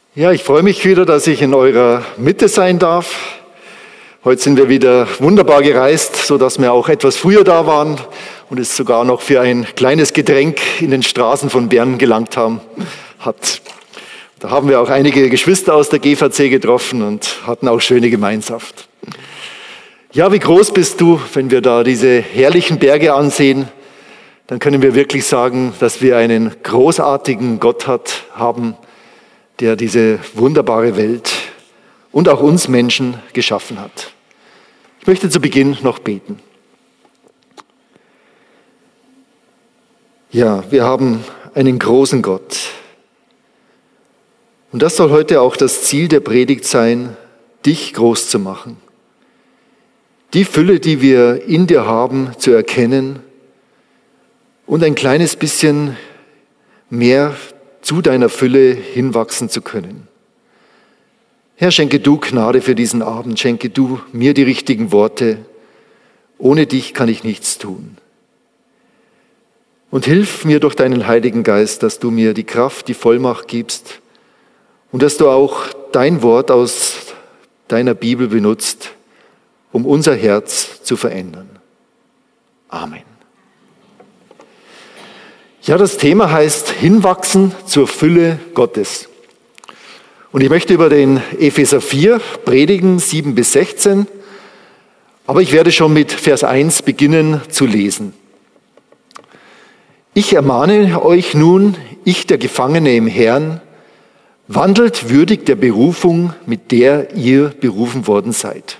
Ja, ich freue mich wieder, dass ich in eurer Mitte sein darf. Heute sind wir wieder wunderbar gereist, sodass wir auch etwas früher da waren und es sogar noch für ein kleines Getränk in den Straßen von Bern gelangt hat. Da haben wir auch einige Geschwister aus der GVC getroffen und hatten auch schöne Gemeinschaft. Ja, wie groß bist du, wenn wir da diese herrlichen Berge ansehen? Dann können wir wirklich sagen, dass wir einen großartigen Gott haben, der diese wunderbare Welt und auch uns Menschen geschaffen hat. Ich möchte zu Beginn noch beten. Ja, wir haben einen großen Gott. Und das soll heute auch das Ziel der Predigt sein, dich groß zu machen. Die Fülle, die wir in dir haben, zu erkennen und ein kleines bisschen mehr zu deiner Fülle hinwachsen zu können. Herr, schenke du Gnade für diesen Abend, schenke du mir die richtigen Worte. Ohne dich kann ich nichts tun. Und hilf mir durch deinen Heiligen Geist, dass du mir die Kraft, die Vollmacht gibst und dass du auch dein Wort aus deiner Bibel benutzt, um unser Herz zu verändern. Amen. Ja, das Thema heißt Hinwachsen zur Fülle Gottes. Und ich möchte über den Epheser 4 predigen, 7 bis 16. Aber ich werde schon mit Vers 1 beginnen zu lesen. Ich ermahne euch nun, ich der Gefangene im Herrn, wandelt würdig der Berufung, mit der ihr berufen worden seid.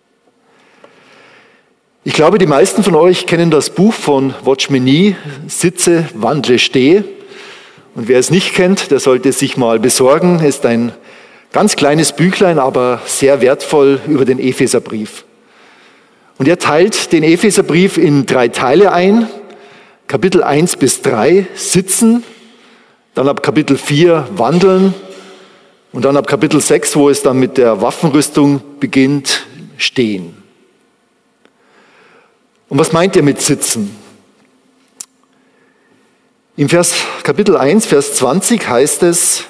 Ich glaube, die meisten von euch kennen das Buch von Watchman Nee, Sitze, Wandle, Stehe. Und wer es nicht kennt, der sollte es sich mal besorgen. Es ist ein ganz kleines Büchlein, aber sehr wertvoll über den Epheserbrief. Und er teilt den Epheserbrief in 3 Teile ein. Kapitel 1 bis 3, Sitzen. Dann ab Kapitel 4, Wandeln. Und dann ab Kapitel 6, wo es dann mit der Waffenrüstung beginnt, Stehen. Und was meint er mit Sitzen? Im Kapitel 1, Vers 20 heißt es,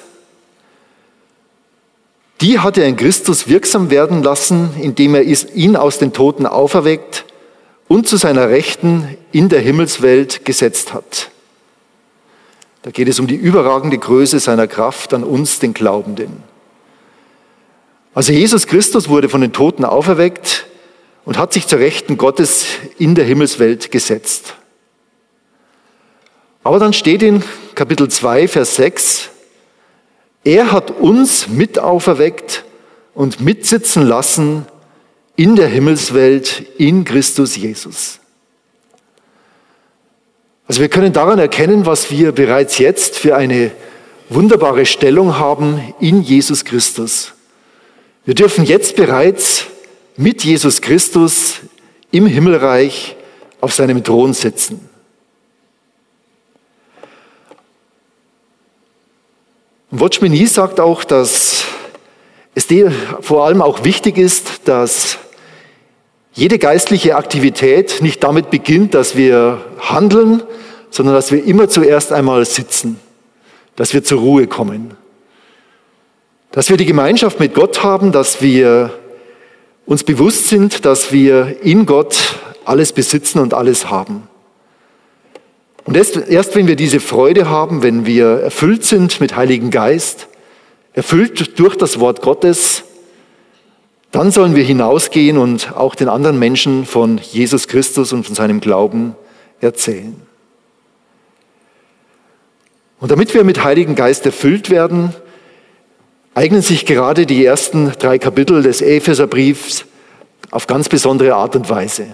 die hat er in Christus wirksam werden lassen, indem er ihn aus den Toten auferweckt und zu seiner Rechten in der Himmelswelt gesetzt hat. Da geht es um die überragende Größe seiner Kraft an uns, den Glaubenden. Also Jesus Christus wurde von den Toten auferweckt und hat sich zur Rechten Gottes in der Himmelswelt gesetzt. Aber dann steht in Kapitel 2, Vers 6, er hat uns mit auferweckt und mitsitzen lassen in der Himmelswelt in Christus Jesus. Also wir können daran erkennen, was wir bereits jetzt für eine wunderbare Stellung haben in Jesus Christus. Wir dürfen jetzt bereits mit Jesus Christus im Himmelreich auf seinem Thron sitzen. Und Watchman Nee sagt auch, dass es vor allem auch wichtig ist, dass jede geistliche Aktivität nicht damit beginnt, dass wir handeln, sondern dass wir immer zuerst einmal sitzen, dass wir zur Ruhe kommen. Dass wir die Gemeinschaft mit Gott haben, dass wir uns bewusst sind, dass wir in Gott alles besitzen und alles haben. Und erst wenn wir diese Freude haben, wenn wir erfüllt sind mit Heiligen Geist, erfüllt durch das Wort Gottes, dann sollen wir hinausgehen und auch den anderen Menschen von Jesus Christus und von seinem Glauben erzählen. Und damit wir mit Heiligen Geist erfüllt werden, eignen sich gerade die ersten 3 Kapitel des Epheserbriefs auf ganz besondere Art und Weise.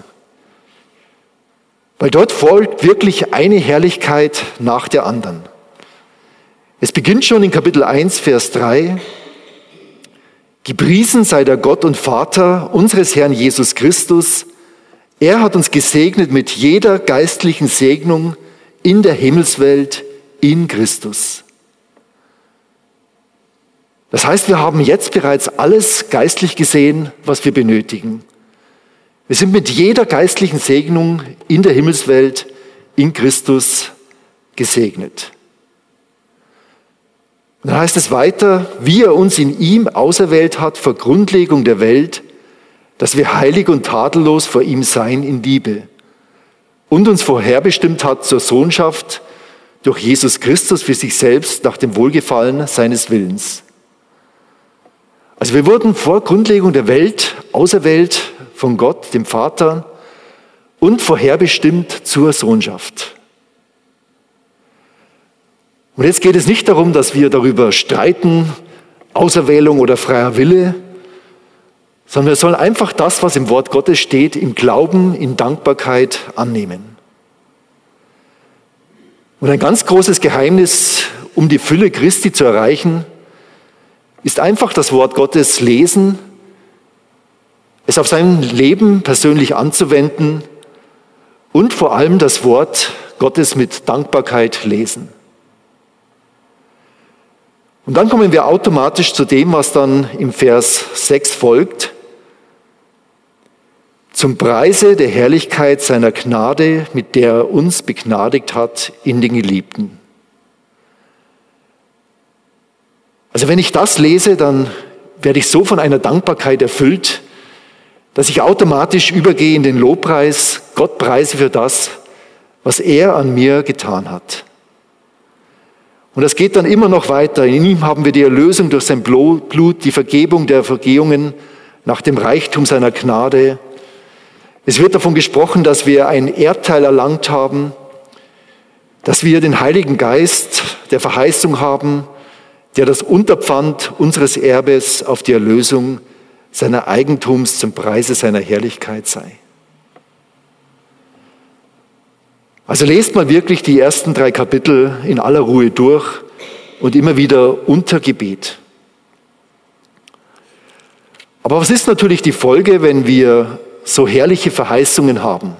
Weil dort folgt wirklich eine Herrlichkeit nach der anderen. Es beginnt schon in Kapitel 1, Vers 3. Gepriesen sei der Gott und Vater unseres Herrn Jesus Christus. Er hat uns gesegnet mit jeder geistlichen Segnung in der Himmelswelt in Christus. Das heißt, wir haben jetzt bereits alles geistlich gesehen, was wir benötigen. Wir sind mit jeder geistlichen Segnung in der Himmelswelt in Christus gesegnet. Und Und dann heißt es weiter, wie er uns in ihm auserwählt hat vor Grundlegung der Welt, dass wir heilig und tadellos vor ihm seien in Liebe und uns vorherbestimmt hat zur Sohnschaft durch Jesus Christus für sich selbst nach dem Wohlgefallen seines Willens. Also wir wurden vor Grundlegung der Welt auserwählt von Gott, dem Vater, und vorherbestimmt zur Sohnschaft. Und jetzt geht es nicht darum, dass wir darüber streiten, Auserwählung oder freier Wille, sondern wir sollen einfach das, was im Wort Gottes steht, im Glauben, in Dankbarkeit annehmen. Und ein ganz großes Geheimnis, um die Fülle Christi zu erreichen, ist einfach das Wort Gottes lesen, es auf sein Leben persönlich anzuwenden und vor allem das Wort Gottes mit Dankbarkeit lesen. Und dann kommen wir automatisch zu dem, was dann im Vers 6 folgt. Zum Preise der Herrlichkeit seiner Gnade, mit der er uns begnadigt hat in den Geliebten. Also wenn ich das lese, dann werde ich so von einer Dankbarkeit erfüllt, dass ich automatisch übergehe in den Lobpreis, Gott preise für das, was er an mir getan hat. Und das geht dann immer noch weiter. In ihm haben wir die Erlösung durch sein Blut, die Vergebung der Vergehungen nach dem Reichtum seiner Gnade. Es wird davon gesprochen, dass wir ein Erbteil erlangt haben, dass wir den Heiligen Geist der Verheißung haben, der das Unterpfand unseres Erbes auf die Erlösung seiner Eigentums zum Preise seiner Herrlichkeit sei. Also lest mal wirklich die ersten 3 Kapitel in aller Ruhe durch und immer wieder unter Gebet. Aber was ist natürlich die Folge, wenn wir so herrliche Verheißungen haben?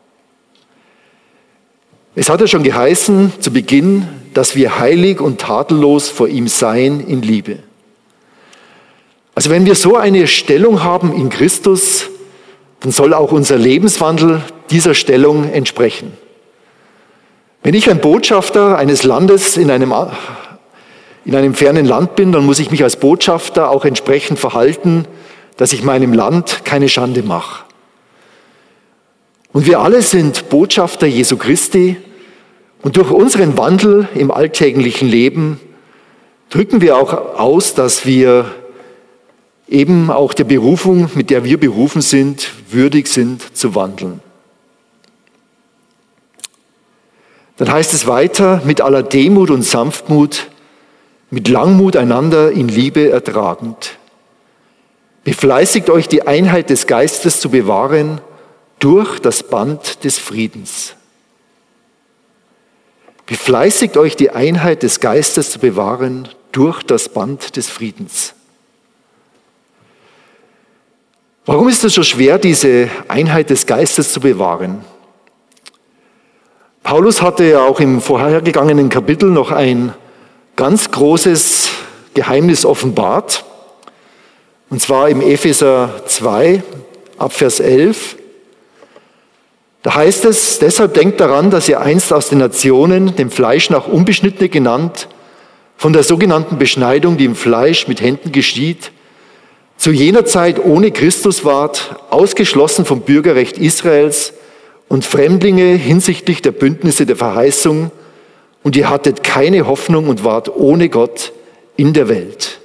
Es hat ja schon geheißen zu Beginn, dass wir heilig und tadellos vor ihm seien in Liebe. Also wenn wir so eine Stellung haben in Christus, dann soll auch unser Lebenswandel dieser Stellung entsprechen. Wenn ich ein Botschafter eines Landes in einem fernen Land bin, dann muss ich mich als Botschafter auch entsprechend verhalten, dass ich meinem Land keine Schande mache. Und wir alle sind Botschafter Jesu Christi und durch unseren Wandel im alltäglichen Leben drücken wir auch aus, dass wir eben auch der Berufung, mit der wir berufen sind, würdig sind zu wandeln. Dann heißt es weiter, mit aller Demut und Sanftmut, mit Langmut einander in Liebe ertragend. Befleißigt euch, die Einheit des Geistes zu bewahren durch das Band des Friedens. Befleißigt euch, die Einheit des Geistes zu bewahren durch das Band des Friedens. Warum ist es so schwer, diese Einheit des Geistes zu bewahren? Paulus hatte ja auch im vorhergegangenen Kapitel noch ein ganz großes Geheimnis offenbart. Und zwar im Epheser 2, ab Vers 11. Da heißt es, deshalb denkt daran, dass ihr einst aus den Nationen, dem Fleisch nach Unbeschnittene genannt, von der sogenannten Beschneidung, die im Fleisch mit Händen geschieht, zu jener Zeit ohne Christus wart, ausgeschlossen vom Bürgerrecht Israels und Fremdlinge hinsichtlich der Bündnisse der Verheißung, und ihr hattet keine Hoffnung und wart ohne Gott in der Welt.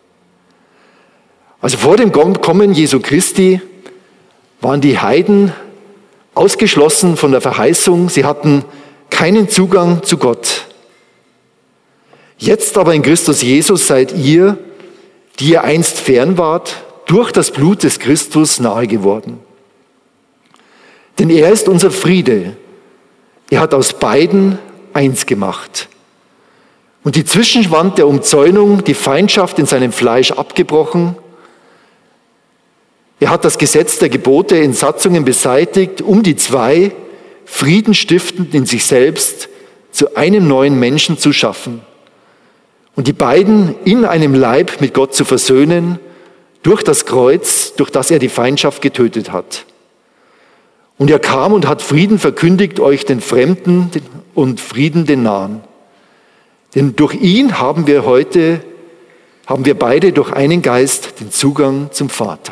Also vor dem Kommen Jesu Christi waren die Heiden ausgeschlossen von der Verheißung, sie hatten keinen Zugang zu Gott. Jetzt aber in Christus Jesus seid ihr, die ihr einst fern wart, durch das Blut des Christus nahe geworden. Denn er ist unser Friede. Er hat aus beiden eins gemacht. Und die Zwischenwand der Umzäunung, die Feindschaft in seinem Fleisch abgebrochen. Er hat das Gesetz der Gebote in Satzungen beseitigt, um die zwei Frieden stiftend in sich selbst zu einem neuen Menschen zu schaffen. Und die beiden in einem Leib mit Gott zu versöhnen, durch das Kreuz, durch das er die Feindschaft getötet hat. Und er kam und hat Frieden verkündigt euch den Fremden und Frieden den Nahen. Denn durch ihn haben wir beide durch einen Geist den Zugang zum Vater.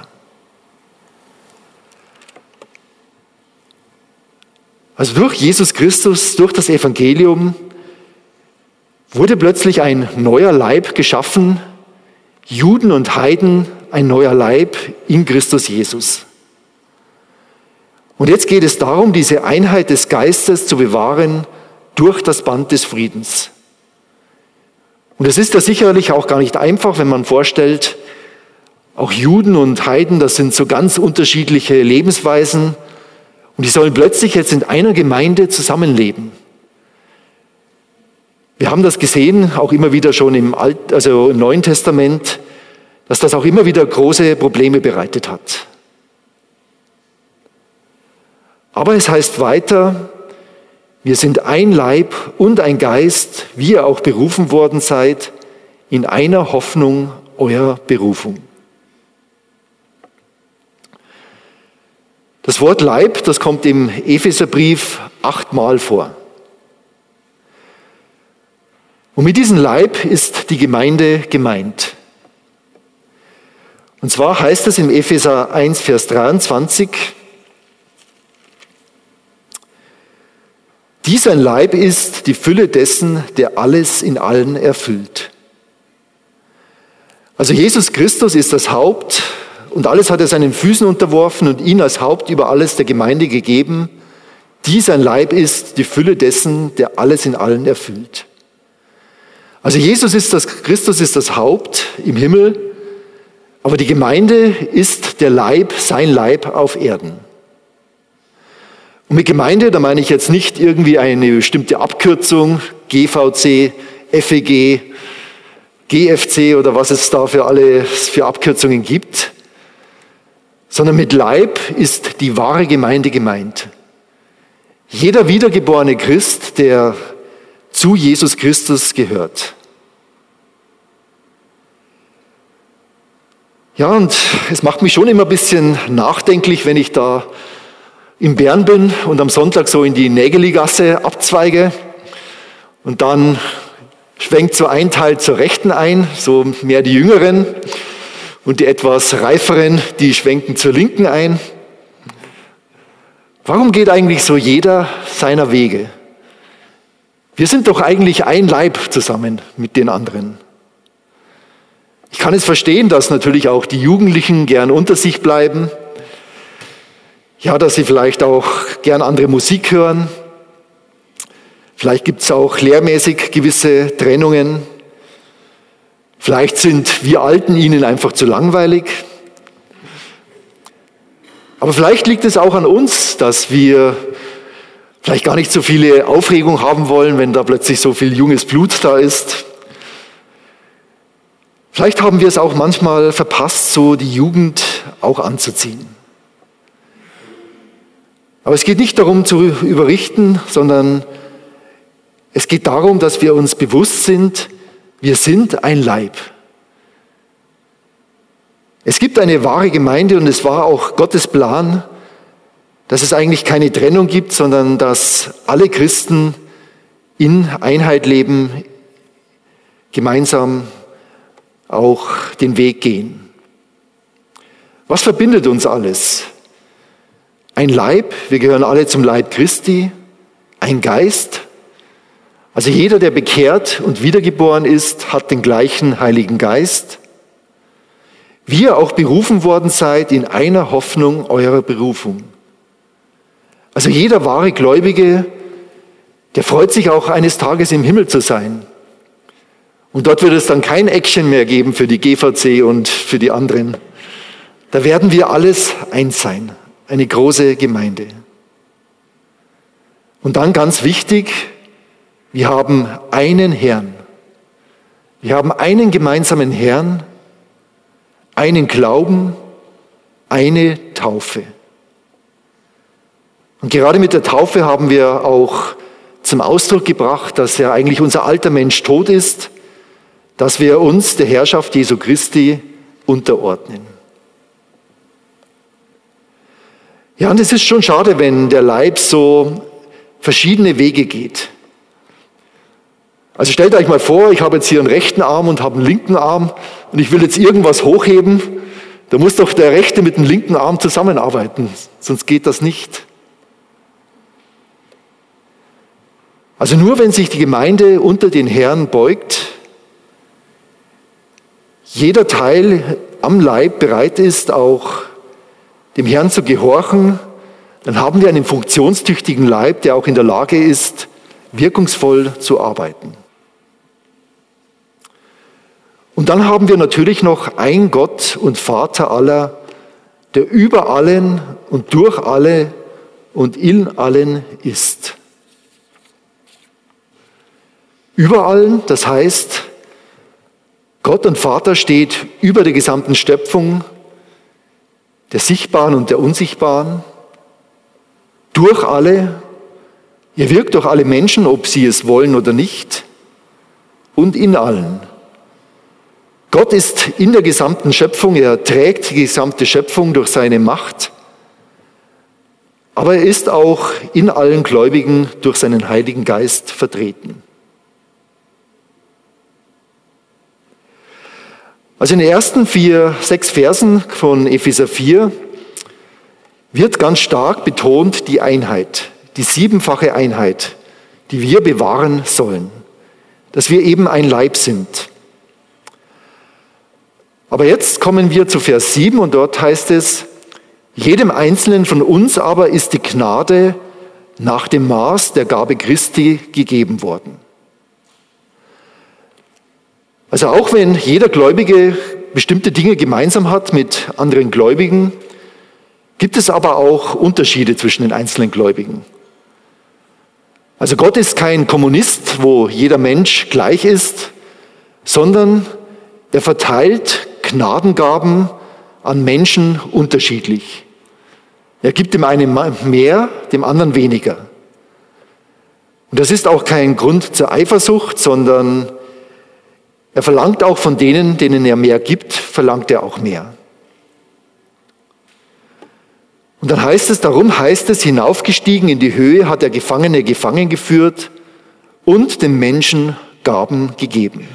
Also durch Jesus Christus, durch das Evangelium wurde plötzlich ein neuer Leib geschaffen, Juden und Heiden, ein neuer Leib in Christus Jesus. Und jetzt geht es darum, diese Einheit des Geistes zu bewahren durch das Band des Friedens. Und es ist ja sicherlich auch gar nicht einfach, wenn man vorstellt, auch Juden und Heiden, das sind so ganz unterschiedliche Lebensweisen und die sollen plötzlich jetzt in einer Gemeinde zusammenleben. Wir haben das gesehen, auch immer wieder schon im Neuen Testament, dass das auch immer wieder große Probleme bereitet hat. Aber es heißt weiter, wir sind ein Leib und ein Geist, wie ihr auch berufen worden seid, in einer Hoffnung eurer Berufung. Das Wort Leib, das kommt im Epheserbrief 8-mal vor. Und mit diesem Leib ist die Gemeinde gemeint. Und zwar heißt es im Epheser 1, Vers 23, dies ein Leib ist die Fülle dessen, der alles in allen erfüllt. Also Jesus Christus ist das Haupt und alles hat er seinen Füßen unterworfen und ihn als Haupt über alles der Gemeinde gegeben. Dies ein Leib ist die Fülle dessen, der alles in allen erfüllt. Also Christus ist das Haupt im Himmel, aber die Gemeinde ist der Leib, sein Leib auf Erden. Und mit Gemeinde, da meine ich jetzt nicht irgendwie eine bestimmte Abkürzung, GVC, FEG, GFC oder was es da für Abkürzungen gibt, sondern mit Leib ist die wahre Gemeinde gemeint. Jeder wiedergeborene Christ, der zu Jesus Christus gehört. Ja, und es macht mich schon immer ein bisschen nachdenklich, wenn ich da in Bern bin und am Sonntag so in die Nägeligasse abzweige und dann schwenkt so ein Teil zur Rechten ein, so mehr die Jüngeren und die etwas Reiferen, die schwenken zur Linken ein. Warum geht eigentlich so jeder seiner Wege? Wir sind doch eigentlich ein Leib zusammen mit den anderen. Ich kann es verstehen, dass natürlich auch die Jugendlichen gern unter sich bleiben. Ja, dass sie vielleicht auch gern andere Musik hören. Vielleicht gibt es auch lehrmäßig gewisse Trennungen. Vielleicht sind wir Alten ihnen einfach zu langweilig. Aber vielleicht liegt es auch an uns, dass wir vielleicht gar nicht so viele Aufregung haben wollen, wenn da plötzlich so viel junges Blut da ist. Vielleicht haben wir es auch manchmal verpasst, so die Jugend auch anzuziehen. Aber es geht nicht darum zu überrichten, sondern es geht darum, dass wir uns bewusst sind, wir sind ein Leib. Es gibt eine wahre Gemeinde und es war auch Gottes Plan, dass es eigentlich keine Trennung gibt, sondern dass alle Christen in Einheit leben, gemeinsam auch den Weg gehen. Was verbindet uns alles? Ein Leib, wir gehören alle zum Leib Christi, ein Geist. Also jeder, der bekehrt und wiedergeboren ist, hat den gleichen Heiligen Geist. Wie ihr auch berufen worden seid in einer Hoffnung eurer Berufung. Also jeder wahre Gläubige, der freut sich auch eines Tages im Himmel zu sein. Und dort wird es dann kein Action mehr geben für die GVC und für die anderen. Da werden wir alles eins sein, eine große Gemeinde. Und dann ganz wichtig, wir haben einen Herrn. Wir haben einen gemeinsamen Herrn, einen Glauben, eine Taufe. Und gerade mit der Taufe haben wir auch zum Ausdruck gebracht, dass ja eigentlich unser alter Mensch tot ist, dass wir uns der Herrschaft Jesu Christi unterordnen. Ja, und es ist schon schade, wenn der Leib so verschiedene Wege geht. Also stellt euch mal vor, ich habe jetzt hier einen rechten Arm und habe einen linken Arm und ich will jetzt irgendwas hochheben. Da muss doch der rechte mit dem linken Arm zusammenarbeiten, sonst geht das nicht. Also nur wenn sich die Gemeinde unter den Herrn beugt, jeder Teil am Leib bereit ist, auch dem Herrn zu gehorchen, dann haben wir einen funktionstüchtigen Leib, der auch in der Lage ist, wirkungsvoll zu arbeiten. Und dann haben wir natürlich noch ein Gott und Vater aller, der über allen und durch alle und in allen ist. Über allen, das heißt, Gott und Vater steht über der gesamten Schöpfung, der Sichtbaren und der Unsichtbaren, durch alle, er wirkt durch alle Menschen, ob sie es wollen oder nicht, und in allen. Gott ist in der gesamten Schöpfung, er trägt die gesamte Schöpfung durch seine Macht, aber er ist auch in allen Gläubigen durch seinen Heiligen Geist vertreten. Also in den ersten 6 Versen von Epheser 4 wird ganz stark betont die Einheit, die 7-fache Einheit, die wir bewahren sollen, dass wir eben ein Leib sind. Aber jetzt kommen wir zu Vers 7 und dort heißt es, jedem Einzelnen von uns aber ist die Gnade nach dem Maß der Gabe Christi gegeben worden. Also auch wenn jeder Gläubige bestimmte Dinge gemeinsam hat mit anderen Gläubigen, gibt es aber auch Unterschiede zwischen den einzelnen Gläubigen. Also Gott ist kein Kommunist, wo jeder Mensch gleich ist, sondern er verteilt Gnadengaben an Menschen unterschiedlich. Er gibt dem einen mehr, dem anderen weniger. Und das ist auch kein Grund zur Eifersucht, sondern er verlangt auch von denen, denen er mehr gibt, verlangt er auch mehr. Und dann darum heißt es, hinaufgestiegen in die Höhe hat er Gefangene gefangen geführt und den Menschen Gaben gegeben.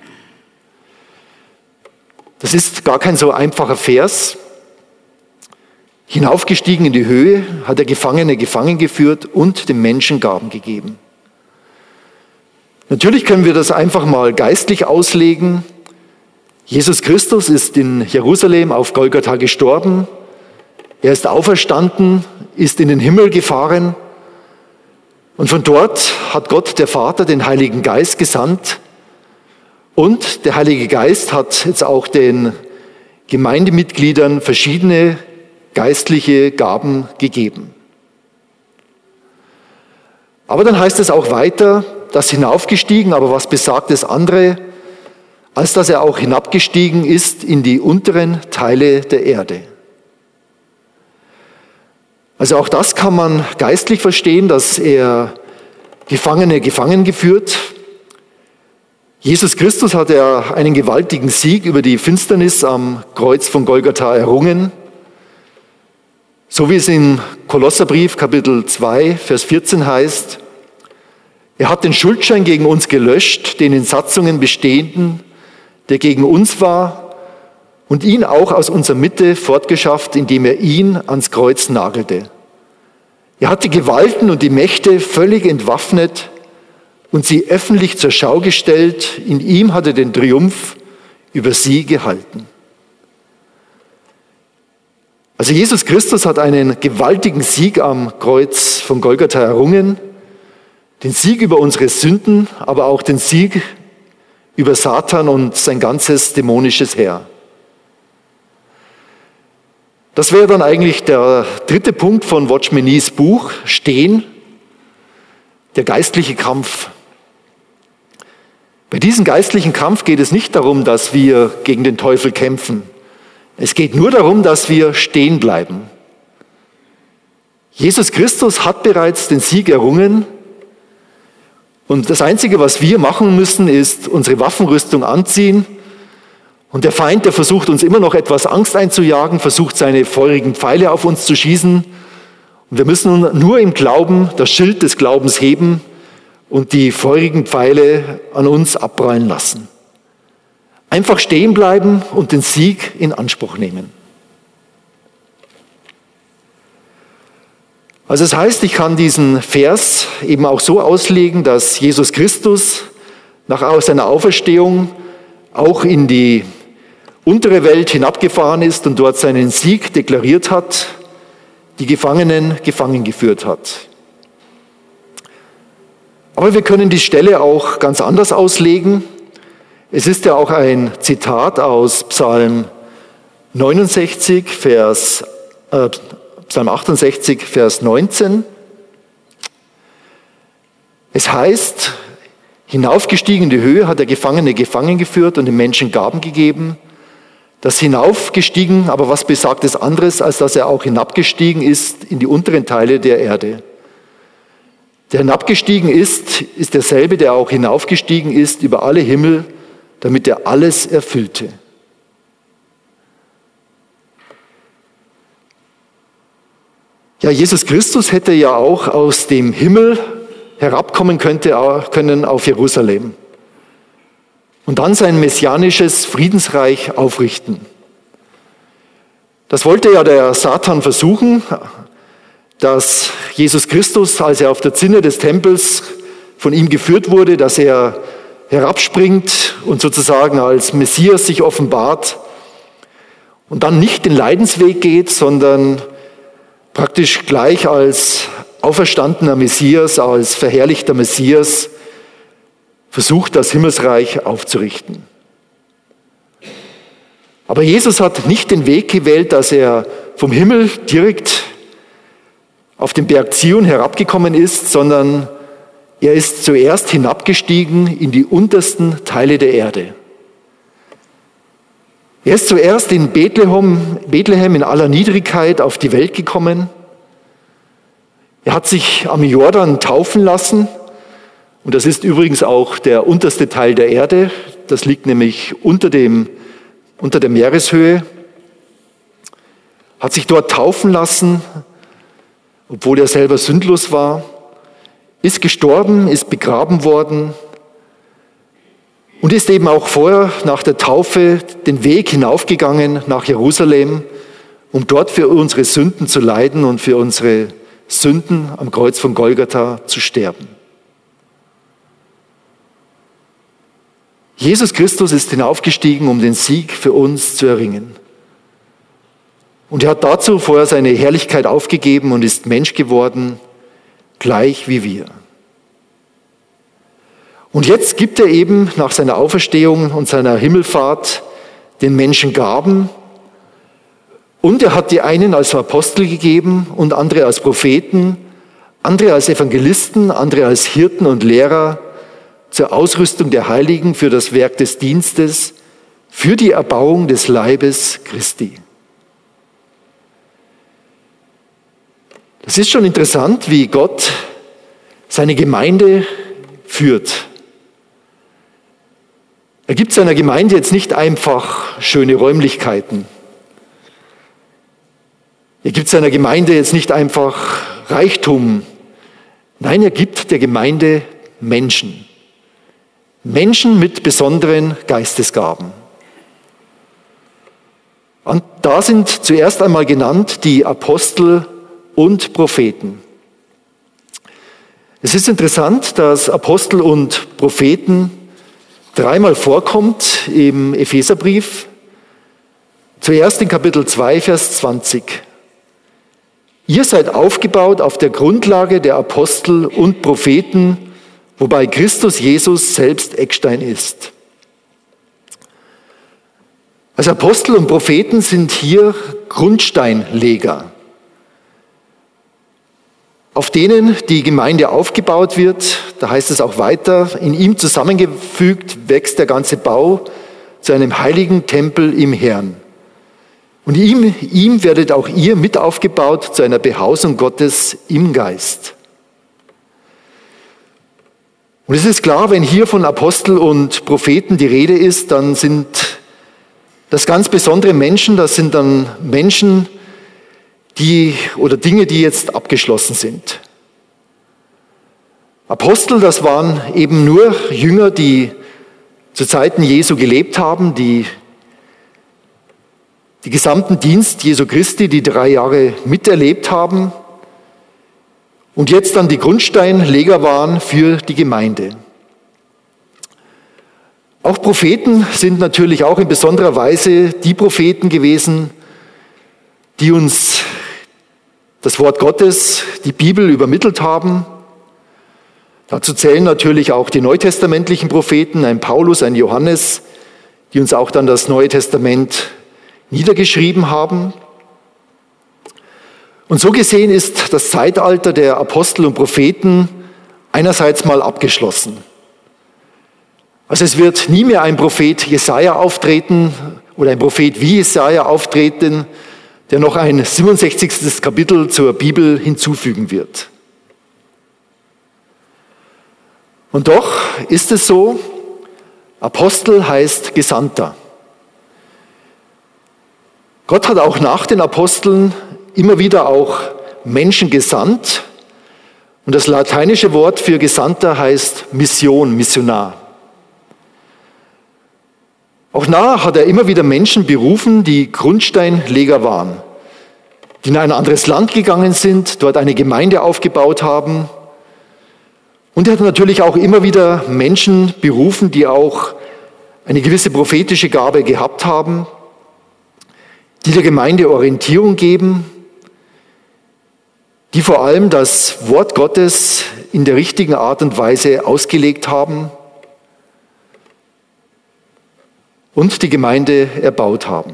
Das ist gar kein so einfacher Vers. Hinaufgestiegen in die Höhe hat er Gefangene gefangen geführt und den Menschen Gaben gegeben. Natürlich können wir das einfach mal geistlich auslegen. Jesus Christus ist in Jerusalem auf Golgatha gestorben. Er ist auferstanden, ist in den Himmel gefahren. Und von dort hat Gott, der Vater, den Heiligen Geist gesandt. Und der Heilige Geist hat jetzt auch den Gemeindemitgliedern verschiedene geistliche Gaben gegeben. Aber dann heißt es auch weiter, dass hinaufgestiegen, aber was besagt das andere, als dass er auch hinabgestiegen ist in die unteren Teile der Erde. Also auch das kann man geistlich verstehen, dass er Gefangene gefangen geführt. Jesus Christus hat ja einen gewaltigen Sieg über die Finsternis am Kreuz von Golgatha errungen. So wie es im Kolosserbrief Kapitel 2, Vers 14 heißt, er hat den Schuldschein gegen uns gelöscht, den in Satzungen bestehenden, der gegen uns war, und ihn auch aus unserer Mitte fortgeschafft, indem er ihn ans Kreuz nagelte. Er hat die Gewalten und die Mächte völlig entwaffnet und sie öffentlich zur Schau gestellt. In ihm hat er den Triumph über sie gehalten. Also Jesus Christus hat einen gewaltigen Sieg am Kreuz von Golgatha errungen, den Sieg über unsere Sünden, aber auch den Sieg über Satan und sein ganzes dämonisches Heer. Das wäre dann eigentlich der 3. Punkt von Watchman Nees Buch, Stehen, der geistliche Kampf. Bei diesem geistlichen Kampf geht es nicht darum, dass wir gegen den Teufel kämpfen. Es geht nur darum, dass wir stehen bleiben. Jesus Christus hat bereits den Sieg errungen und das Einzige, was wir machen müssen, ist unsere Waffenrüstung anziehen. Und der Feind, der versucht uns immer noch etwas Angst einzujagen, versucht seine feurigen Pfeile auf uns zu schießen. Und wir müssen nur im Glauben das Schild des Glaubens heben und die feurigen Pfeile an uns abprallen lassen. Einfach stehen bleiben und den Sieg in Anspruch nehmen. Also das heißt, ich kann diesen Vers eben auch so auslegen, dass Jesus Christus nach seiner Auferstehung auch in die untere Welt hinabgefahren ist und dort seinen Sieg deklariert hat, die Gefangenen gefangen geführt hat. Aber wir können die Stelle auch ganz anders auslegen. Es ist ja auch ein Zitat aus Psalm 68, Psalm 68, Vers 19. Es heißt, hinaufgestiegen in die Höhe hat er Gefangene gefangen geführt und den Menschen Gaben gegeben. Das hinaufgestiegen, aber was besagt es anderes, als dass er auch hinabgestiegen ist in die unteren Teile der Erde. Der hinabgestiegen ist derselbe, der auch hinaufgestiegen ist über alle Himmel, damit er alles erfüllte. Ja, Jesus Christus hätte ja auch aus dem Himmel herabkommen können auf Jerusalem und dann sein messianisches Friedensreich aufrichten. Das wollte ja der Satan versuchen, dass Jesus Christus, als er auf der Zinne des Tempels von ihm geführt wurde, dass er herabspringt und sozusagen als Messias sich offenbart und dann nicht den Leidensweg geht, sondern praktisch gleich als auferstandener Messias, als verherrlichter Messias versucht, das Himmelsreich aufzurichten. Aber Jesus hat nicht den Weg gewählt, dass er vom Himmel direkt auf den Berg Zion herabgekommen ist, sondern er ist zuerst hinabgestiegen in die untersten Teile der Erde. Er ist zuerst in Bethlehem in aller Niedrigkeit auf die Welt gekommen. Er hat sich am Jordan taufen lassen. Und das ist übrigens auch der unterste Teil der Erde. Das liegt nämlich unter der Meereshöhe. Hat sich dort taufen lassen, obwohl er selber sündlos war. Ist gestorben, ist begraben worden. Und ist eben auch vorher nach der Taufe den Weg hinaufgegangen nach Jerusalem, um dort für unsere Sünden zu leiden und für unsere Sünden am Kreuz von Golgatha zu sterben. Jesus Christus ist hinaufgestiegen, um den Sieg für uns zu erringen. Und er hat dazu vorher seine Herrlichkeit aufgegeben und ist Mensch geworden, gleich wie wir. Und jetzt gibt er eben nach seiner Auferstehung und seiner Himmelfahrt den Menschen Gaben. Und er hat die einen als Apostel gegeben und andere als Propheten, andere als Evangelisten, andere als Hirten und Lehrer zur Ausrüstung der Heiligen für das Werk des Dienstes, für die Erbauung des Leibes Christi. Das ist schon interessant, wie Gott seine Gemeinde führt. Er gibt seiner Gemeinde jetzt nicht einfach schöne Räumlichkeiten. Er gibt seiner Gemeinde jetzt nicht einfach Reichtum. Nein, er gibt der Gemeinde Menschen. Menschen mit besonderen Geistesgaben. Und da sind zuerst einmal genannt die Apostel und Propheten. Es ist interessant, dass Apostel und Propheten dreimal vorkommt im Epheserbrief. Zuerst in Kapitel 2, Vers 20. Ihr seid aufgebaut auf der Grundlage der Apostel und Propheten, wobei Christus Jesus selbst Eckstein ist. Also Apostel und Propheten sind hier Grundsteinleger, auf denen die Gemeinde aufgebaut wird. Da heißt es auch weiter, in ihm zusammengefügt wächst der ganze Bau zu einem heiligen Tempel im Herrn. Und ihm werdet auch ihr mit aufgebaut zu einer Behausung Gottes im Geist. Und es ist klar, wenn hier von Apostel und Propheten die Rede ist, dann sind das ganz besondere Menschen, das sind dann Menschen, Dinge, die jetzt abgeschlossen sind. Apostel, das waren eben nur Jünger, die zu Zeiten Jesu gelebt haben, die gesamten Dienst Jesu Christi, die 3 Jahre miterlebt haben und jetzt dann die Grundsteinleger waren für die Gemeinde. Auch Propheten sind natürlich auch in besonderer Weise die Propheten gewesen, die uns das Wort Gottes, die Bibel übermittelt haben. Dazu zählen natürlich auch die neutestamentlichen Propheten, ein Paulus, ein Johannes, die uns auch dann das Neue Testament niedergeschrieben haben. Und so gesehen ist das Zeitalter der Apostel und Propheten einerseits mal abgeschlossen. Also es wird nie mehr ein Prophet Jesaja auftreten oder ein Prophet wie Jesaja auftreten, der noch ein 67. Kapitel zur Bibel hinzufügen wird. Und doch ist es so, Apostel heißt Gesandter. Gott hat auch nach den Aposteln immer wieder auch Menschen gesandt. Und das lateinische Wort für Gesandter heißt Mission, Missionar. Auch danach hat er immer wieder Menschen berufen, die Grundsteinleger waren, die in ein anderes Land gegangen sind, dort eine Gemeinde aufgebaut haben. Und er hat natürlich auch immer wieder Menschen berufen, die auch eine gewisse prophetische Gabe gehabt haben, die der Gemeinde Orientierung geben, die vor allem das Wort Gottes in der richtigen Art und Weise ausgelegt haben und die Gemeinde erbaut haben.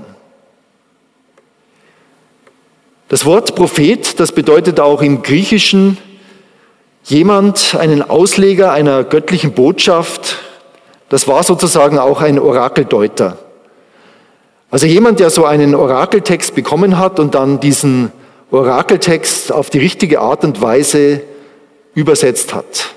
Das Wort Prophet, das bedeutet auch im Griechischen jemand, einen Ausleger einer göttlichen Botschaft. Das war sozusagen auch ein Orakeldeuter. Also jemand, der so einen Orakeltext bekommen hat und dann diesen Orakeltext auf die richtige Art und Weise übersetzt hat.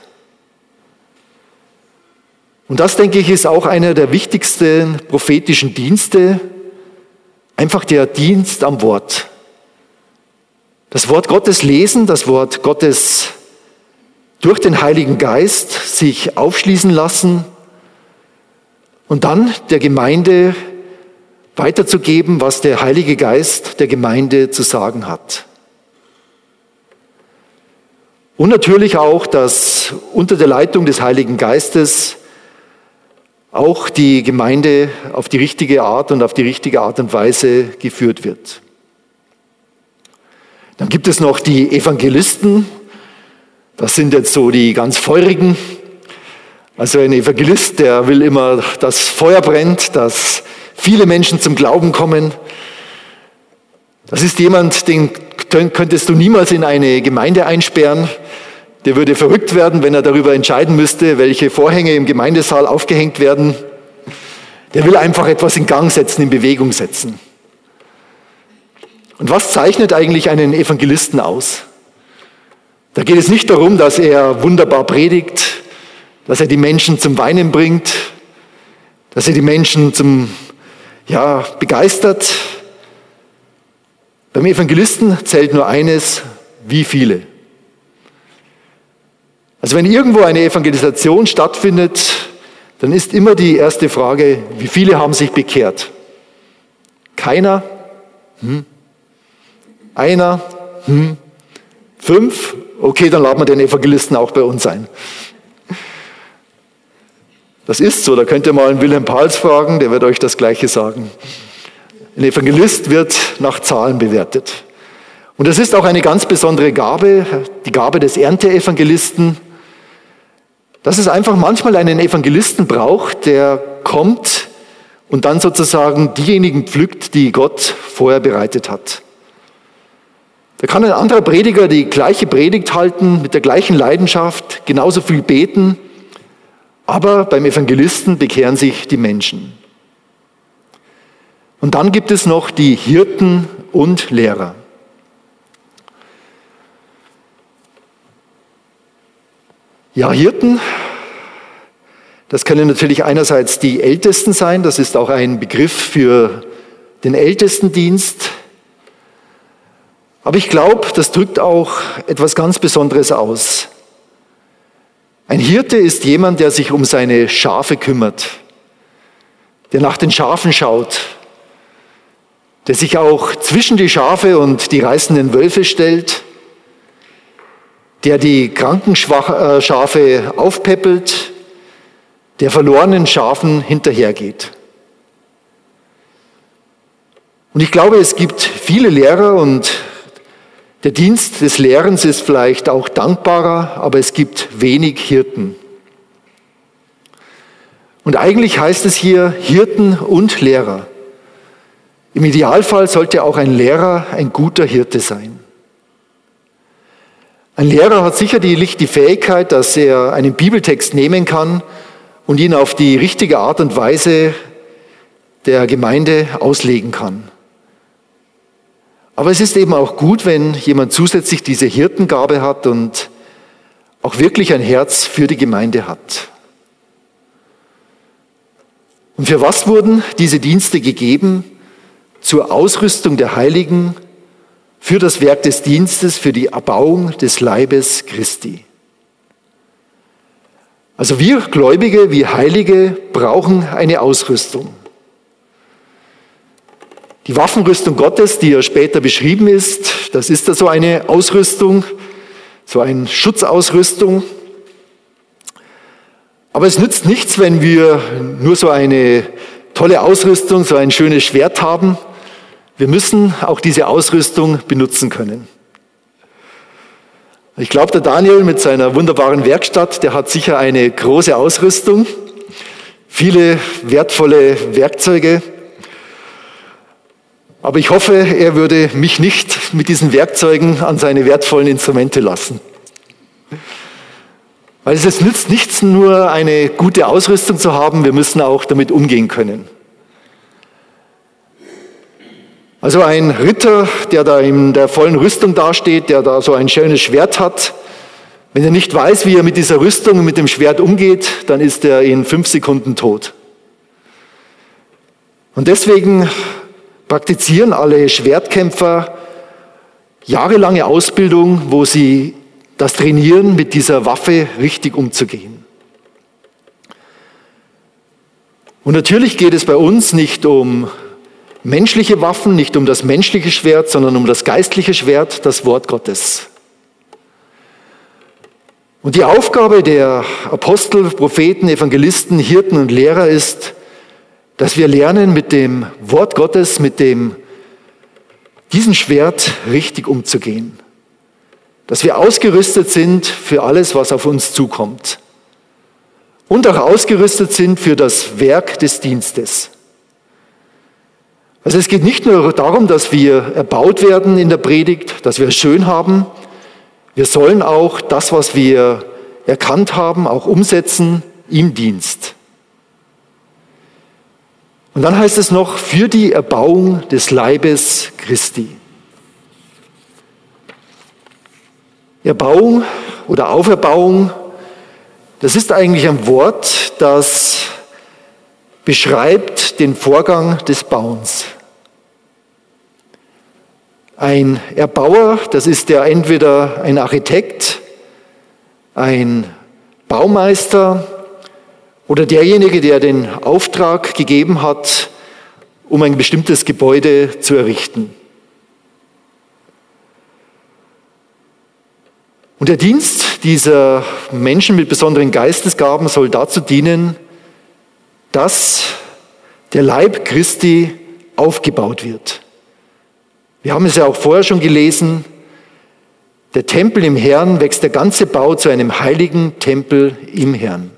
Und das, denke ich, ist auch einer der wichtigsten prophetischen Dienste, einfach der Dienst am Wort. Das Wort Gottes lesen, das Wort Gottes durch den Heiligen Geist sich aufschließen lassen und dann der Gemeinde weiterzugeben, was der Heilige Geist der Gemeinde zu sagen hat. Und natürlich auch, dass unter der Leitung des Heiligen Geistes auch die Gemeinde auf die richtige Art und Weise geführt wird. Dann gibt es noch die Evangelisten. Das sind jetzt so die ganz Feurigen. Also ein Evangelist, der will immer, dass Feuer brennt, dass viele Menschen zum Glauben kommen. Das ist jemand, den könntest du niemals in eine Gemeinde einsperren. Der würde verrückt werden, wenn er darüber entscheiden müsste, welche Vorhänge im Gemeindesaal aufgehängt werden. Der will einfach etwas in Gang setzen, in Bewegung setzen. Und was zeichnet eigentlich einen Evangelisten aus? Da geht es nicht darum, dass er wunderbar predigt, dass er die Menschen zum Weinen bringt, dass er die Menschen begeistert. Beim Evangelisten zählt nur eines: wie viele. Also wenn irgendwo eine Evangelisation stattfindet, dann ist immer die erste Frage: Wie viele haben sich bekehrt? Keiner? Einer? 5? Okay, dann laden wir den Evangelisten auch bei uns ein. Das ist so, da könnt ihr mal einen Wilhelm Pahls fragen, der wird euch das Gleiche sagen. Ein Evangelist wird nach Zahlen bewertet. Und das ist auch eine ganz besondere Gabe, die Gabe des Ernteevangelisten, dass es einfach manchmal einen Evangelisten braucht, der kommt und dann sozusagen diejenigen pflückt, die Gott vorher bereitet hat. Da kann ein anderer Prediger die gleiche Predigt halten, mit der gleichen Leidenschaft, genauso viel beten, aber beim Evangelisten bekehren sich die Menschen. Und dann gibt es noch die Hirten und Lehrer. Ja, Hirten, das können natürlich einerseits die Ältesten sein, das ist auch ein Begriff für den Ältestendienst. Aber ich glaube, das drückt auch etwas ganz Besonderes aus. Ein Hirte ist jemand, der sich um seine Schafe kümmert, der nach den Schafen schaut, der sich auch zwischen die Schafe und die reißenden Wölfe stellt, der die kranken Schafe aufpäppelt, der verlorenen Schafen hinterhergeht. Und ich glaube, es gibt viele Lehrer und der Dienst des Lehrens ist vielleicht auch dankbarer, aber es gibt wenig Hirten. Und eigentlich heißt es hier Hirten und Lehrer. Im Idealfall sollte auch ein Lehrer ein guter Hirte sein. Ein Lehrer hat sicherlich die Fähigkeit, dass er einen Bibeltext nehmen kann und ihn auf die richtige Art und Weise der Gemeinde auslegen kann. Aber es ist eben auch gut, wenn jemand zusätzlich diese Hirtengabe hat und auch wirklich ein Herz für die Gemeinde hat. Und für was wurden diese Dienste gegeben? Zur Ausrüstung der Heiligen, für das Werk des Dienstes, für die Erbauung des Leibes Christi. Also wir Gläubige, wir Heilige brauchen eine Ausrüstung. Die Waffenrüstung Gottes, die ja später beschrieben ist, das ist da so eine Ausrüstung, so eine Schutzausrüstung. Aber es nützt nichts, wenn wir nur so eine tolle Ausrüstung, so ein schönes Schwert haben. Wir müssen auch diese Ausrüstung benutzen können. Ich glaube, der Daniel mit seiner wunderbaren Werkstatt, der hat sicher eine große Ausrüstung, viele wertvolle Werkzeuge. Aber ich hoffe, er würde mich nicht mit diesen Werkzeugen an seine wertvollen Instrumente lassen. Weil es nützt nichts, nur eine gute Ausrüstung zu haben, wir müssen auch damit umgehen können. Also ein Ritter, der da in der vollen Rüstung dasteht, der da so ein schönes Schwert hat, wenn er nicht weiß, wie er mit dieser Rüstung und mit dem Schwert umgeht, dann ist er in 5 Sekunden tot. Und deswegen praktizieren alle Schwertkämpfer jahrelange Ausbildung, wo sie das trainieren, mit dieser Waffe richtig umzugehen. Und natürlich geht es bei uns nicht um menschliche Waffen, nicht um das menschliche Schwert, sondern um das geistliche Schwert, das Wort Gottes. Und die Aufgabe der Apostel, Propheten, Evangelisten, Hirten und Lehrer ist, dass wir lernen, mit dem Wort Gottes, mit diesem Schwert richtig umzugehen. Dass wir ausgerüstet sind für alles, was auf uns zukommt. Und auch ausgerüstet sind für das Werk des Dienstes. Also es geht nicht nur darum, dass wir erbaut werden in der Predigt, dass wir es schön haben. Wir sollen auch das, was wir erkannt haben, auch umsetzen im Dienst. Und dann heißt es noch, für die Erbauung des Leibes Christi. Erbauung oder Auferbauung, das ist eigentlich ein Wort, das beschreibt den Vorgang des Bauens. Ein Erbauer, das ist ja entweder ein Architekt, ein Baumeister oder derjenige, der den Auftrag gegeben hat, um ein bestimmtes Gebäude zu errichten. Und der Dienst dieser Menschen mit besonderen Geistesgaben soll dazu dienen, dass der Leib Christi aufgebaut wird. Wir haben es ja auch vorher schon gelesen, der Tempel im Herrn wächst der ganze Bau zu einem heiligen Tempel im Herrn.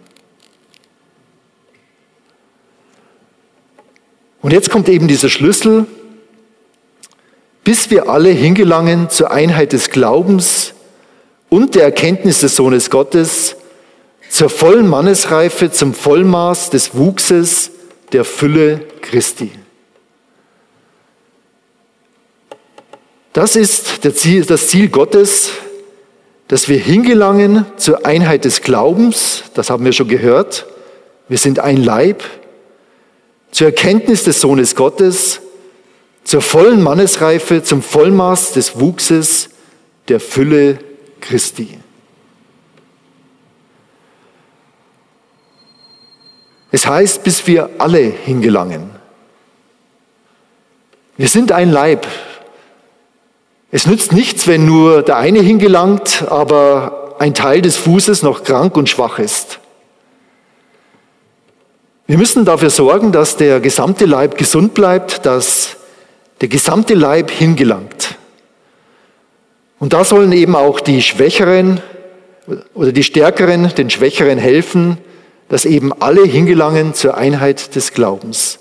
Und jetzt kommt eben dieser Schlüssel, bis wir alle hingelangen zur Einheit des Glaubens und der Erkenntnis des Sohnes Gottes, zur vollen Mannesreife, zum Vollmaß des Wuchses der Fülle Christi. Das ist das Ziel Gottes, dass wir hingelangen zur Einheit des Glaubens, das haben wir schon gehört, wir sind ein Leib, zur Erkenntnis des Sohnes Gottes, zur vollen Mannesreife, zum Vollmaß des Wuchses der Fülle Christi. Es heißt, bis wir alle hingelangen. Wir sind ein Leib. Es nützt nichts, wenn nur der eine hingelangt, aber ein Teil des Fußes noch krank und schwach ist. Wir müssen dafür sorgen, dass der gesamte Leib gesund bleibt, dass der gesamte Leib hingelangt. Und da sollen eben auch die Schwächeren oder die Stärkeren den Schwächeren helfen, dass eben alle hingelangen zur Einheit des Glaubens.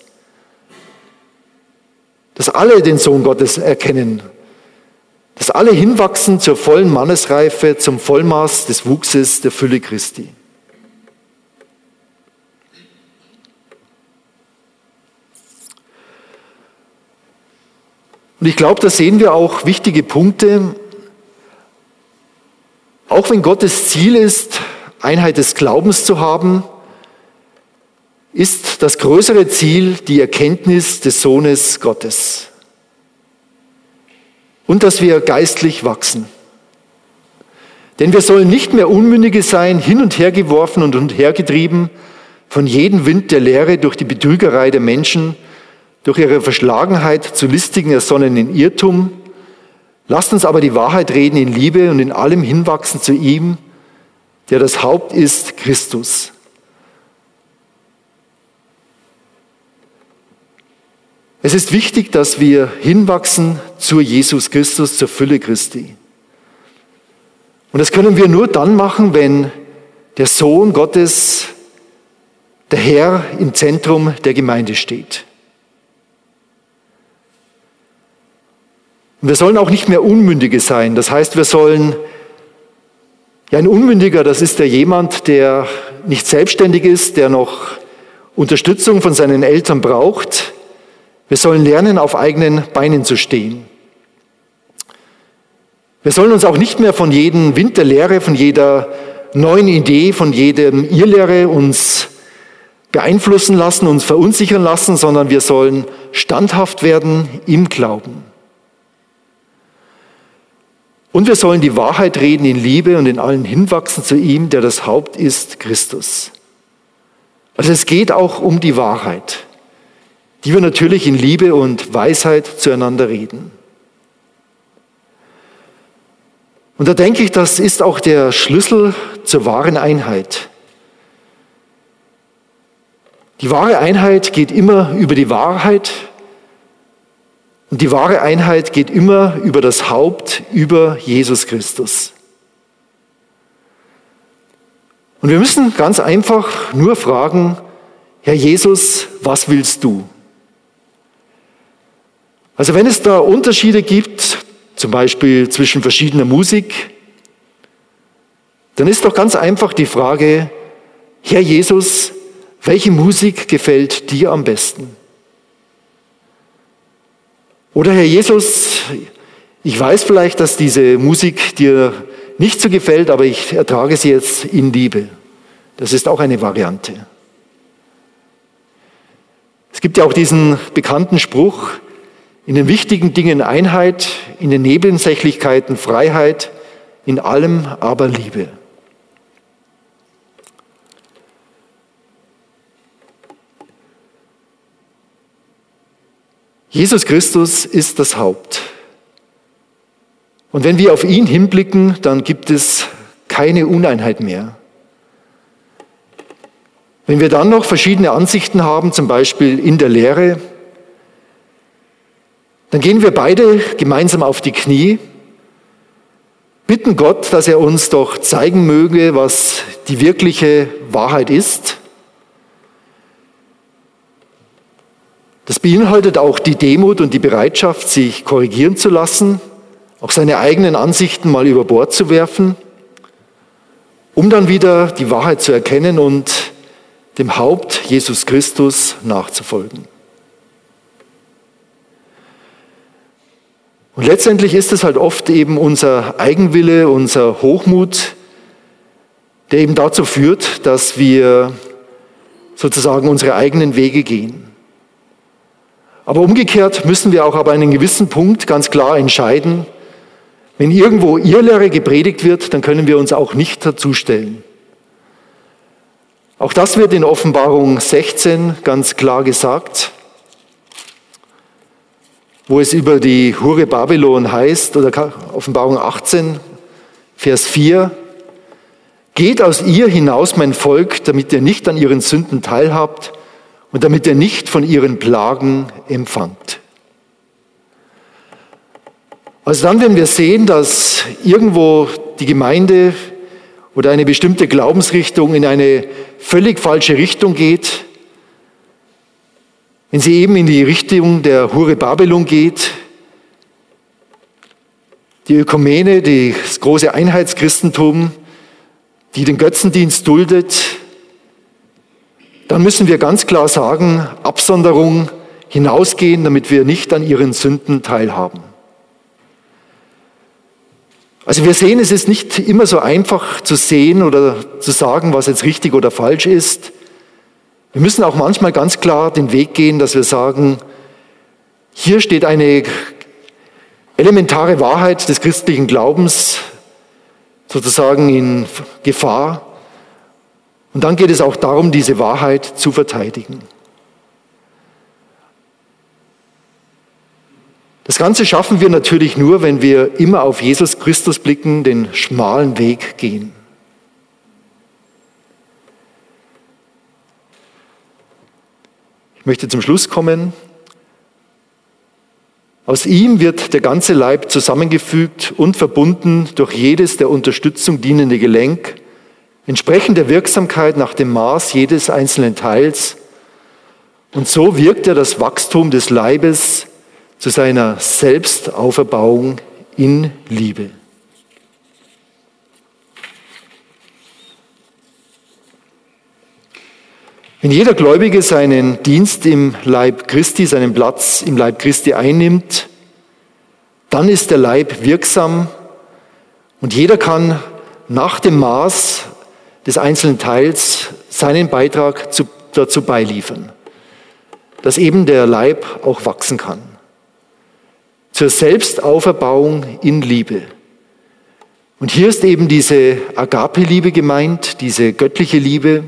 Dass alle den Sohn Gottes erkennen. Dass alle hinwachsen zur vollen Mannesreife, zum Vollmaß des Wuchses der Fülle Christi. Und ich glaube, da sehen wir auch wichtige Punkte. Auch wenn Gottes Ziel ist, Einheit des Glaubens zu haben, ist das größere Ziel die Erkenntnis des Sohnes Gottes. Und dass wir geistlich wachsen. Denn wir sollen nicht mehr Unmündige sein, hin und her geworfen und hergetrieben von jedem Wind der Lehre durch die Betrügerei der Menschen, durch ihre Verschlagenheit zu listigen ersonnenen Irrtum. Lasst uns aber die Wahrheit reden in Liebe und in allem hinwachsen zu ihm, der das Haupt ist, Christus. Es ist wichtig, dass wir hinwachsen zu Jesus Christus, zur Fülle Christi. Und das können wir nur dann machen, wenn der Sohn Gottes, der Herr, im Zentrum der Gemeinde steht. Und wir sollen auch nicht mehr Unmündige sein. Das heißt, wir sollen, ein Unmündiger, das ist jemand, der nicht selbstständig ist, der noch Unterstützung von seinen Eltern braucht. Wir sollen lernen, auf eigenen Beinen zu stehen. Wir sollen uns auch nicht mehr von jedem Wind der Lehre, von jeder neuen Idee, von jedem Irrlehre uns beeinflussen lassen, uns verunsichern lassen, sondern wir sollen standhaft werden im Glauben. Und wir sollen die Wahrheit reden in Liebe und in allen hinwachsen zu ihm, der das Haupt ist, Christus. Also es geht auch um die Wahrheit, die wir natürlich in Liebe und Weisheit zueinander reden. Und da denke ich, das ist auch der Schlüssel zur wahren Einheit. Die wahre Einheit geht immer über die Wahrheit und die wahre Einheit geht immer über das Haupt, über Jesus Christus. Und wir müssen ganz einfach nur fragen, Herr Jesus, was willst du? Also wenn es da Unterschiede gibt, zum Beispiel zwischen verschiedener Musik, dann ist doch ganz einfach die Frage, Herr Jesus, welche Musik gefällt dir am besten? Oder Herr Jesus, ich weiß vielleicht, dass diese Musik dir nicht so gefällt, aber ich ertrage sie jetzt in Liebe. Das ist auch eine Variante. Es gibt ja auch diesen bekannten Spruch, in den wichtigen Dingen Einheit, in den Nebensächlichkeiten Freiheit, in allem aber Liebe. Jesus Christus ist das Haupt. Und wenn wir auf ihn hinblicken, dann gibt es keine Uneinheit mehr. Wenn wir dann noch verschiedene Ansichten haben, zum Beispiel in der Lehre, dann gehen wir beide gemeinsam auf die Knie, bitten Gott, dass er uns doch zeigen möge, was die wirkliche Wahrheit ist. Das beinhaltet auch die Demut und die Bereitschaft, sich korrigieren zu lassen, auch seine eigenen Ansichten mal über Bord zu werfen, um dann wieder die Wahrheit zu erkennen und dem Haupt Jesus Christus nachzufolgen. Und letztendlich ist es halt oft eben unser Eigenwille, unser Hochmut, der eben dazu führt, dass wir sozusagen unsere eigenen Wege gehen. Aber umgekehrt müssen wir auch ab einem gewissen Punkt ganz klar entscheiden, wenn irgendwo Irrlehre gepredigt wird, dann können wir uns auch nicht dazustellen. Auch das wird in Offenbarung 16 ganz klar gesagt, wo es über die Hure Babylon heißt, oder Offenbarung 18, Vers 4, geht aus ihr hinaus, mein Volk, damit ihr nicht an ihren Sünden teilhabt und damit ihr nicht von ihren Plagen empfangt. Also dann, wenn wir sehen, dass irgendwo die Gemeinde oder eine bestimmte Glaubensrichtung in eine völlig falsche Richtung geht, wenn sie eben in die Richtung der Hure Babylon geht, die Ökumene, das große Einheitschristentum, die den Götzendienst duldet, dann müssen wir ganz klar sagen, Absonderung, hinausgehen, damit wir nicht an ihren Sünden teilhaben. Also wir sehen, es ist nicht immer so einfach zu sehen oder zu sagen, was jetzt richtig oder falsch ist. Wir müssen auch manchmal ganz klar den Weg gehen, dass wir sagen, hier steht eine elementare Wahrheit des christlichen Glaubens sozusagen in Gefahr. Und dann geht es auch darum, diese Wahrheit zu verteidigen. Das Ganze schaffen wir natürlich nur, wenn wir immer auf Jesus Christus blicken, den schmalen Weg gehen. Ich möchte zum Schluss kommen. Aus ihm wird der ganze Leib zusammengefügt und verbunden durch jedes der Unterstützung dienende Gelenk, entsprechend der Wirksamkeit nach dem Maß jedes einzelnen Teils. Und so wirkt er das Wachstum des Leibes zu seiner Selbstauferbauung in Liebe. Wenn jeder Gläubige seinen Dienst im Leib Christi, seinen Platz im Leib Christi einnimmt, dann ist der Leib wirksam und jeder kann nach dem Maß des einzelnen Teils seinen Beitrag dazu beiliefern, dass eben der Leib auch wachsen kann. Zur Selbstauferbauung in Liebe. Und hier ist eben diese Agape-Liebe gemeint, diese göttliche Liebe.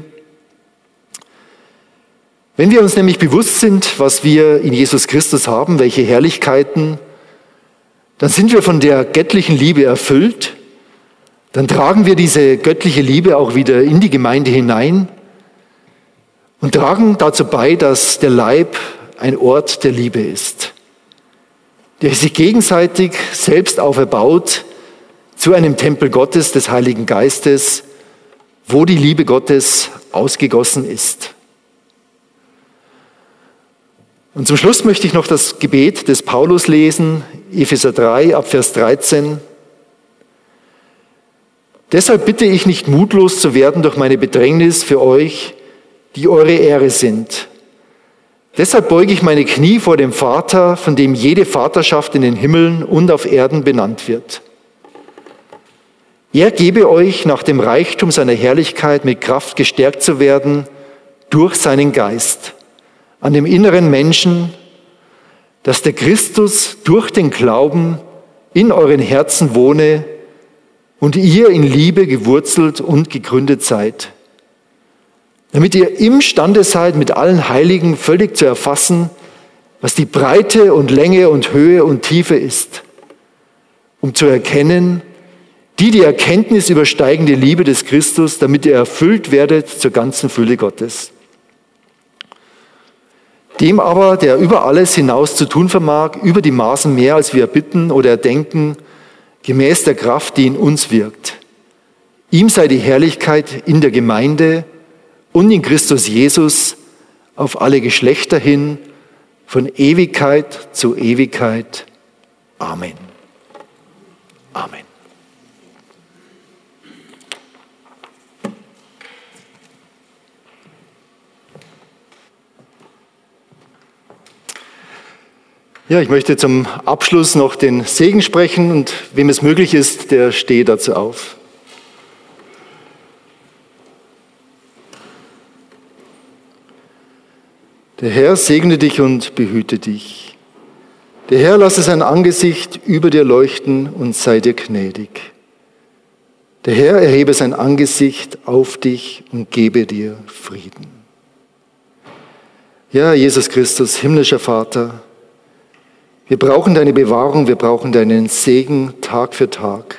Wenn wir uns nämlich bewusst sind, was wir in Jesus Christus haben, welche Herrlichkeiten, dann sind wir von der göttlichen Liebe erfüllt. Dann tragen wir diese göttliche Liebe auch wieder in die Gemeinde hinein und tragen dazu bei, dass der Leib ein Ort der Liebe ist, der sich gegenseitig selbst auferbaut zu einem Tempel Gottes, des Heiligen Geistes, wo die Liebe Gottes ausgegossen ist. Und zum Schluss möchte ich noch das Gebet des Paulus lesen, Epheser 3, ab Vers 13. Deshalb bitte ich nicht mutlos zu werden durch meine Bedrängnis für euch, die eure Ehre sind. Deshalb beuge ich meine Knie vor dem Vater, von dem jede Vaterschaft in den Himmeln und auf Erden benannt wird. Er gebe euch nach dem Reichtum seiner Herrlichkeit mit Kraft gestärkt zu werden durch seinen Geist an dem inneren Menschen, dass der Christus durch den Glauben in euren Herzen wohne und ihr in Liebe gewurzelt und gegründet seid, damit ihr imstande seid, mit allen Heiligen völlig zu erfassen, was die Breite und Länge und Höhe und Tiefe ist, um zu erkennen, die Erkenntnis übersteigende Liebe des Christus, damit ihr erfüllt werdet zur ganzen Fülle Gottes. Dem aber, der über alles hinaus zu tun vermag, über die Maßen mehr, als wir bitten oder erdenken, gemäß der Kraft, die in uns wirkt. Ihm sei die Herrlichkeit in der Gemeinde und in Christus Jesus auf alle Geschlechter hin, von Ewigkeit zu Ewigkeit. Amen. Amen. Ja, ich möchte zum Abschluss noch den Segen sprechen und wem es möglich ist, der stehe dazu auf. Der Herr segne dich und behüte dich. Der Herr lasse sein Angesicht über dir leuchten und sei dir gnädig. Der Herr erhebe sein Angesicht auf dich und gebe dir Frieden. Ja, Jesus Christus, himmlischer Vater, wir brauchen deine Bewahrung, wir brauchen deinen Segen Tag für Tag.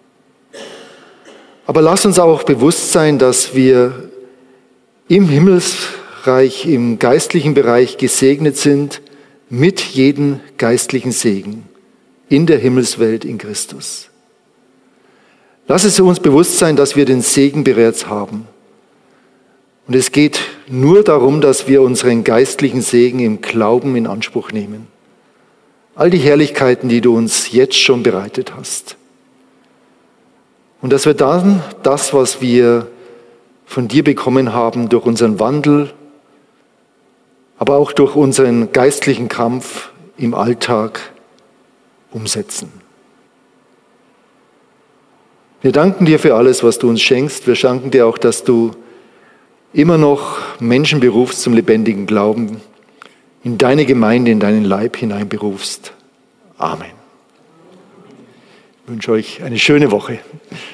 Aber lass uns auch bewusst sein, dass wir im Himmelsreich, im geistlichen Bereich gesegnet sind mit jedem geistlichen Segen in der Himmelswelt in Christus. Lass es uns bewusst sein, dass wir den Segen bereits haben. Und es geht nur darum, dass wir unseren geistlichen Segen im Glauben in Anspruch nehmen. All die Herrlichkeiten, die du uns jetzt schon bereitet hast. Und dass wir dann das, was wir von dir bekommen haben, durch unseren Wandel, aber auch durch unseren geistlichen Kampf im Alltag umsetzen. Wir danken dir für alles, was du uns schenkst. Wir danken dir auch, dass du immer noch Menschen berufst zum lebendigen Glauben, in deine Gemeinde, in deinen Leib hineinberufst. Amen. Ich wünsche euch eine schöne Woche.